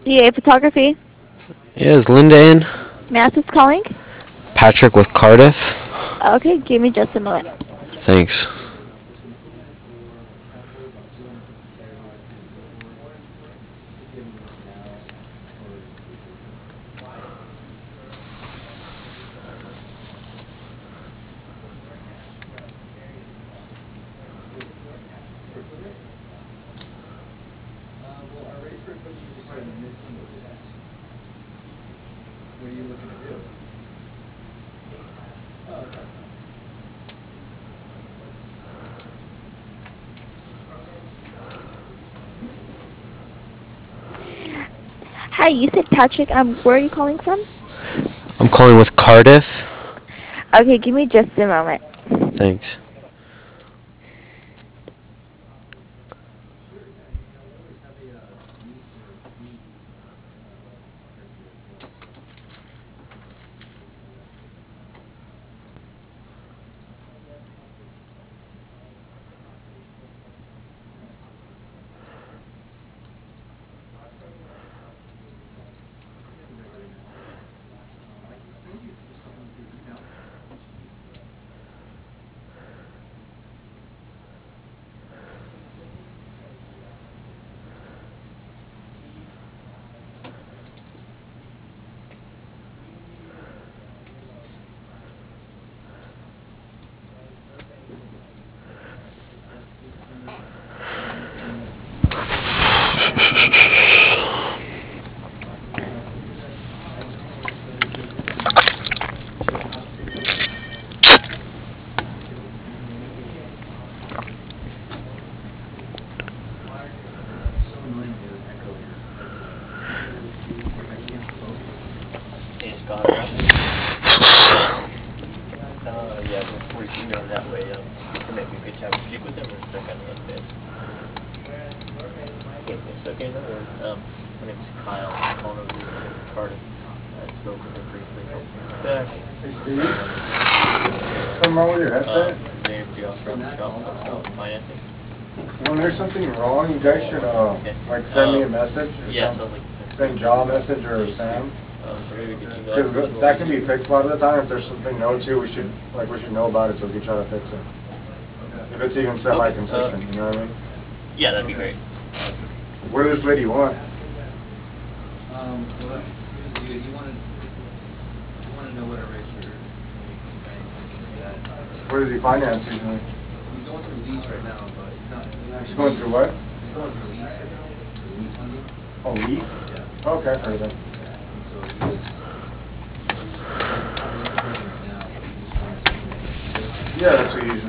DA Photography. Yeah, is Linda in? Mass is calling. Patrick with Cardiff. Okay, give me just a moment. Thanks. Hi, you said Patrick. Where are you calling from? I'm calling with Cardiff. Okay, give me just a moment. Thanks. Hey, Scott, right? Yeah, before you email that way, you can maybe good time to speak with them, or is that kind of like this? Wait a second, my name's Kyle, I'm calling over here from Cardiff. I spoke with him briefly, back. Hey Steve, something wrong with your headset? They offer financing. When there's something wrong, you guys should like send me a message. Yeah, so like send John a message or Sam. So maybe we could email Because that can be fixed a lot of the time. If there's something known to, we should know about it so we can try to fix it. If it's even semi-consistent, you know what I mean? Yeah, that'd be great. What does this lady want? Well, you want to know what our rates are. What does he finance usually? He's going through lease right now, but he's not. He's going through what? He's going through lease right now. Lease funding. Oh, lease? Yeah. Okay, I've heard of that. And so he was. Right now, but he was trying to. Yeah, that's what he usually